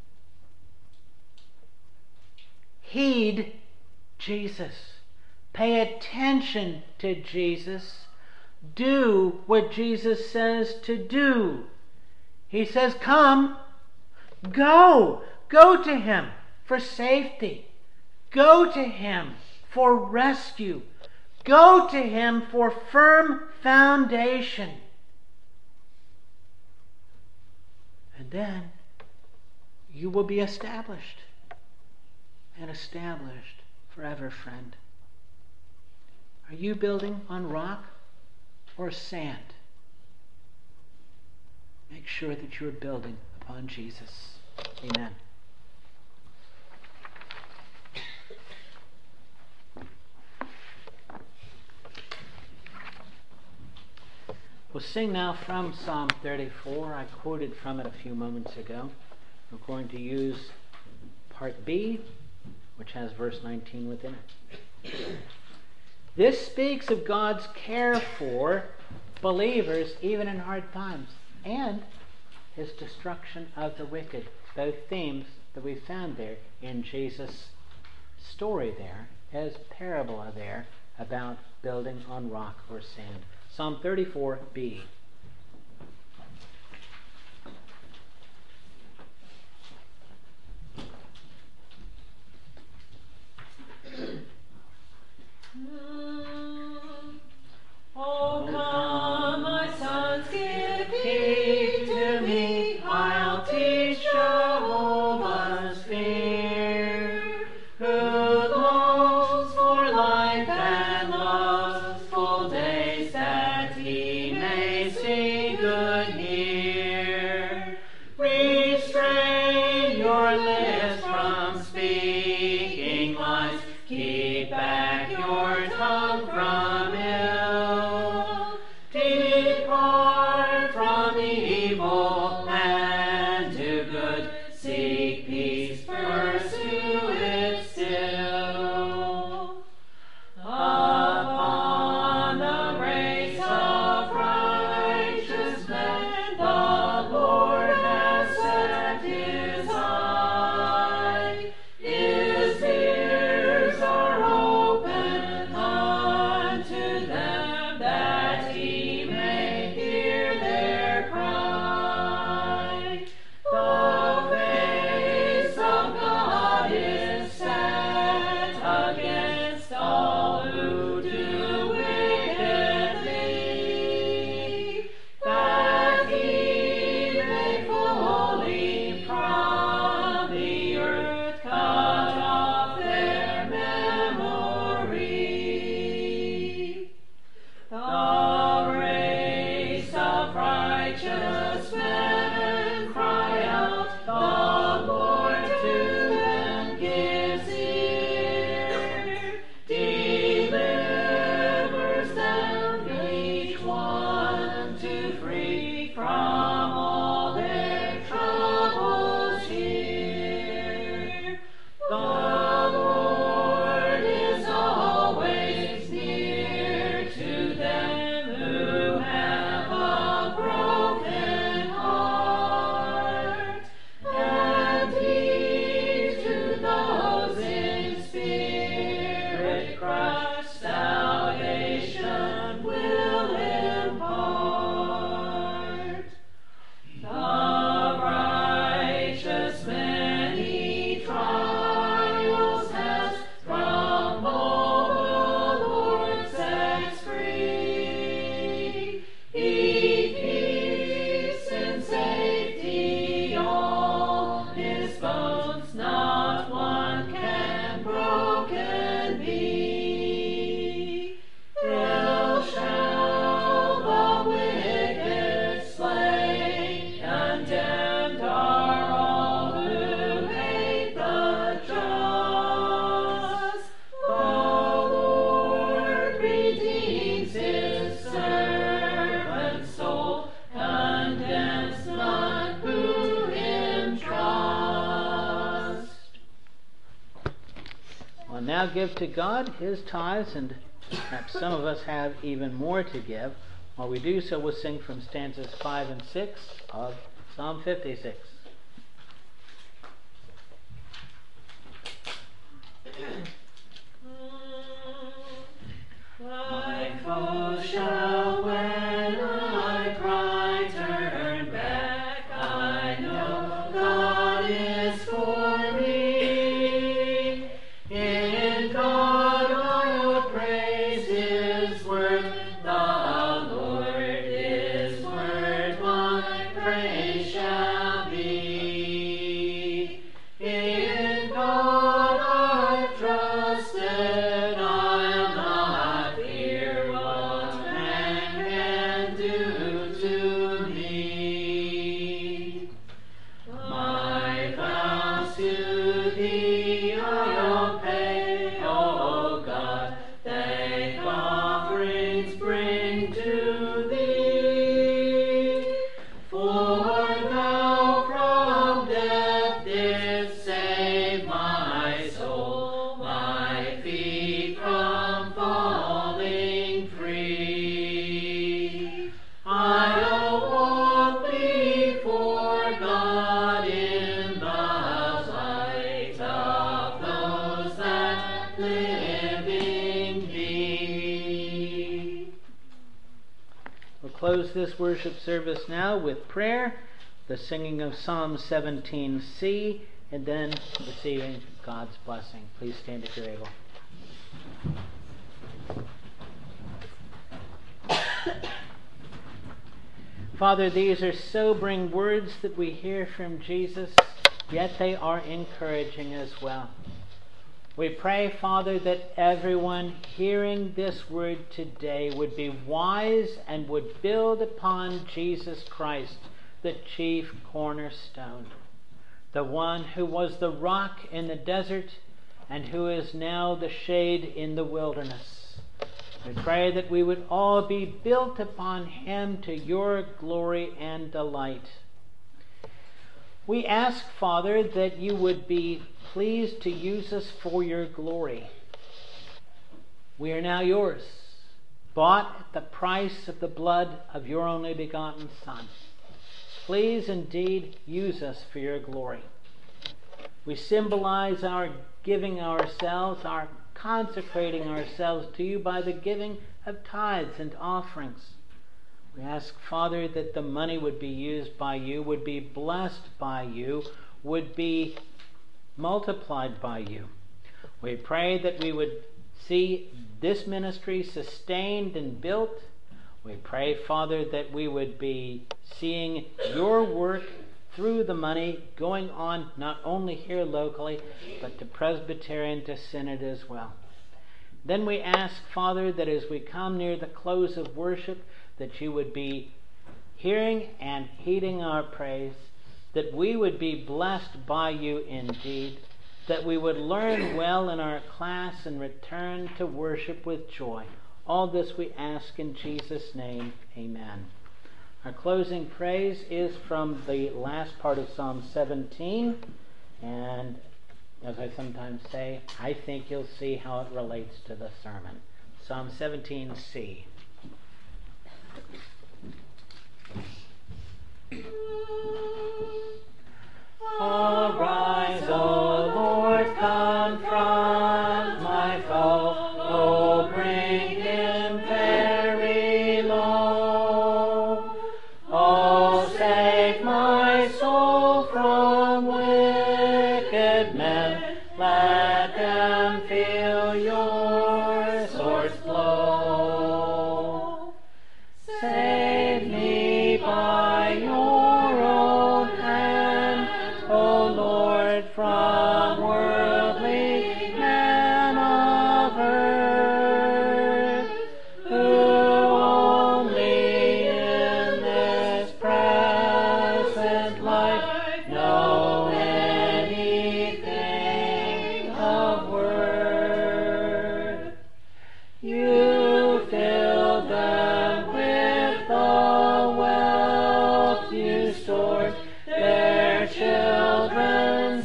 Heed Jesus. Pay attention to Jesus. Do what Jesus says to do. He says, come, go to him for safety. Go to him for rescue. Go to him for firm foundation. And then you will be established. And established forever, friend. Are you building on rock or sand? Make sure that you're building upon Jesus. Amen. We'll sing now from Psalm 34. I quoted from it a few moments ago. We're going to use part B, which has verse 19 within it. This speaks of God's care for believers even in hard times, and his destruction of the wicked. Both themes that we found there in Jesus' story there, his parabola there about building on rock or sand. Psalm 34b. Oh, come, my sons, give heed to me. I'll teach Jehovah's fear, who longs for life and loves full days that he may see good here. Restrain your lips from speaking lies. Keep back your tongue from ill. Depart from evil and do good. Seek peace, pursue it still. Upon the race of righteous men, the Lord has set his eye. His ears are open unto them, that he may hear their cry. The face of God is set against all who do wickedly, that he may fully from the earth cut off their memory. The race of righteous men cry out, the Lord to them gives ear, delivers them each one to free from all their troubles here. The Lord is always near to them who have a broken heart, and he to those in spirit crushed salvation will impart. The righteous many trials has, from all the Lord sets free. He keeps in safety all his bones, not one can broken be. Ill shall the wicked slay, condemned are all who hate the just. The Lord redeems his servant's soul, condemns none who him trust. Well, now give to God his tithes, and perhaps some of us have even more to give. While we do so, we'll sing from stanzas 5 and 6 of Psalm 56. My foe shall, when I cry, turn back. I know God is for me. In God I will praise his word. The Lord is word, my praise shall be. close this worship service now with prayer, the singing of Psalm 17c, and then receiving God's blessing. Please stand if you're able. Father, these are sobering words that we hear from Jesus, yet they are encouraging as well. We pray, Father, that everyone hearing this word today would be wise and would build upon Jesus Christ, the chief cornerstone, the one who was the rock in the desert and who is now the shade in the wilderness. We pray that we would all be built upon him to your glory and delight. We ask, Father, that you would be pleased to use us for your glory. We are now yours, bought at the price of the blood of your only begotten Son. Please indeed use us for your glory. We symbolize our giving ourselves, our consecrating ourselves to you by the giving of tithes and offerings. We ask, Father, that the money would be used by you, would be blessed by you, would be multiplied by you. We pray that we would see this ministry sustained and built. We pray, Father, that we would be seeing your work through the money going on not only here locally, but to Presbyterian, to Synod as well. Then we ask, Father, that as we come near the close of worship, that you would be hearing and heeding our praise, that we would be blessed by you indeed, that we would learn well in our class and return to worship with joy. All this we ask in Jesus' name. Amen. Our closing praise is from the last part of Psalm 17, and as I sometimes say, I think you'll see how it relates to the sermon. Psalm 17c. Arise, O Lord, confront my foe, O bring him very low. O save my soul from wicked men, let them feel your sword's blow. Save me by your own hand, O Lord, from worldly men of earth, who only in this present life know anything of worth. You fill them with the wealth you stored, their children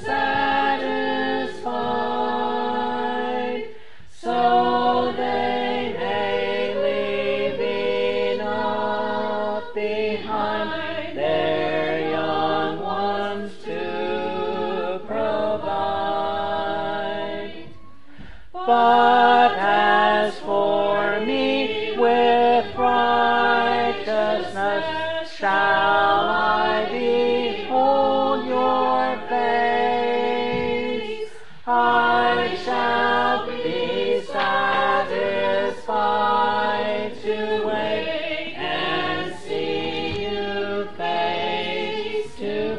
satisfied, so they may leave enough behind their young ones to provide. But as for me, with righteousness shall I behold your face. I shall be satisfied to wait and see you face to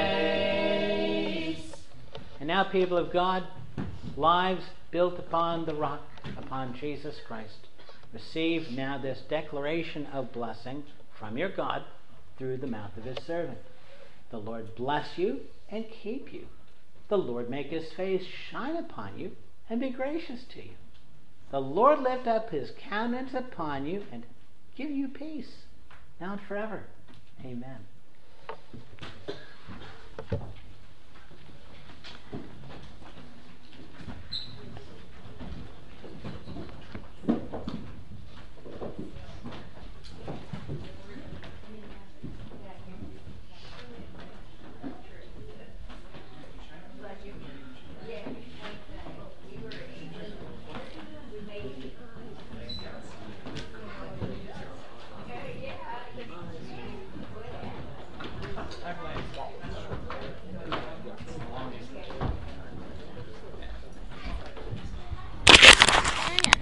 face. And now, people of God, lives built upon the rock, upon Jesus Christ, receive now this declaration of blessing from your God through the mouth of his servant. The Lord bless you and keep you. The Lord make his face shine upon you and be gracious to you. The Lord lift up his countenance upon you and give you peace, now and forever. Amen.